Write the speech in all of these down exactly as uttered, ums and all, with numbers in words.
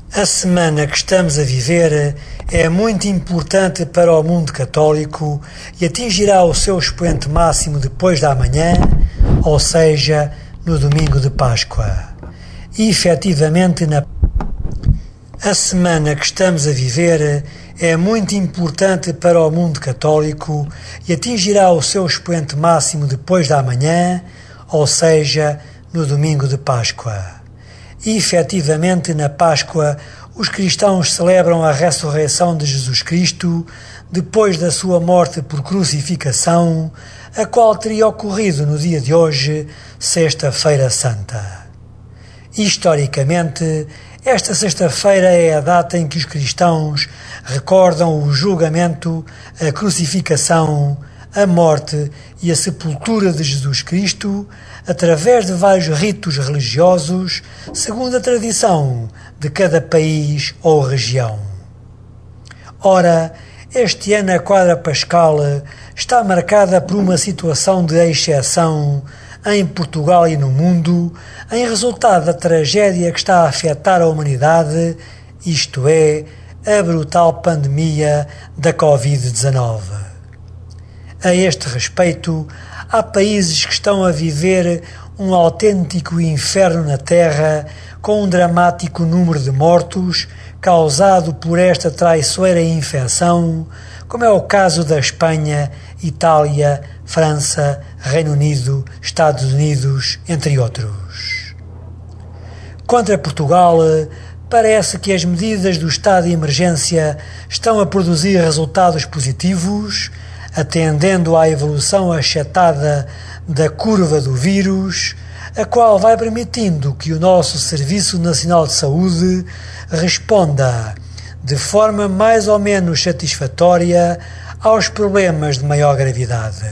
A semana que estamos a viver é muito importante para o mundo católico e atingirá o seu expoente máximo depois da manhã, ou seja, no domingo de Páscoa. E, efetivamente, na... a semana que estamos a viver é muito importante para o mundo católico e atingirá o seu expoente máximo depois da manhã, ou seja, no domingo de Páscoa. E, efetivamente, na Páscoa, os cristãos celebram a ressurreição de Jesus Cristo depois da sua morte por crucificação, a qual teria ocorrido no dia de hoje, Sexta-feira Santa. Historicamente, esta sexta-feira é a data em que os cristãos recordam o julgamento, a crucificação, a morte e a sepultura de Jesus Cristo através de vários ritos religiosos, segundo a tradição de cada país ou região. Ora, este ano a quadra pascal está marcada por uma situação de exceção em Portugal e no mundo, em resultado da tragédia que está a afetar a humanidade, isto é, a brutal pandemia da covid dezenove. A este respeito, há países que estão a viver um autêntico inferno na Terra, com um dramático número de mortos causado por esta traiçoeira infecção, como é o caso da Espanha, Itália, França, Reino Unido, Estados Unidos, entre outros. Contra Portugal, parece que as medidas do estado de emergência estão a produzir resultados positivos, atendendo à evolução achatada da curva do vírus, a qual vai permitindo que o nosso Serviço Nacional de Saúde responda de forma mais ou menos satisfatória aos problemas de maior gravidade.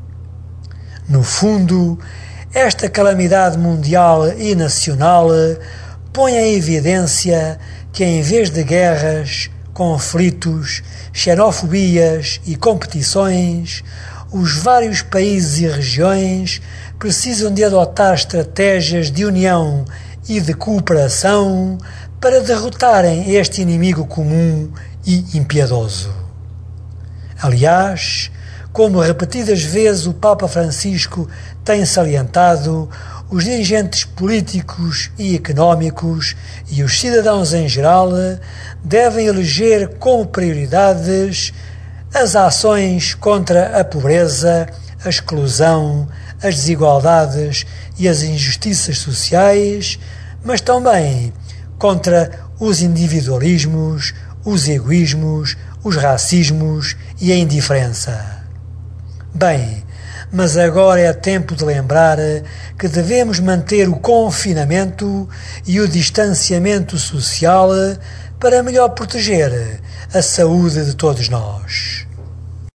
No fundo, esta calamidade mundial e nacional põe em evidência que, em vez de guerras, conflitos, xenofobias e competições, os vários países e regiões precisam de adotar estratégias de união e de cooperação para derrotarem este inimigo comum e impiedoso. Aliás, como repetidas vezes o Papa Francisco tem salientado, os dirigentes políticos e económicos e os cidadãos em geral devem eleger como prioridades as ações contra a pobreza, a exclusão, as desigualdades e as injustiças sociais, mas também contra os individualismos, os egoísmos, os racismos e a indiferença. Bem, mas agora é tempo de lembrar que devemos manter o confinamento e o distanciamento social para melhor proteger a saúde de todos nós.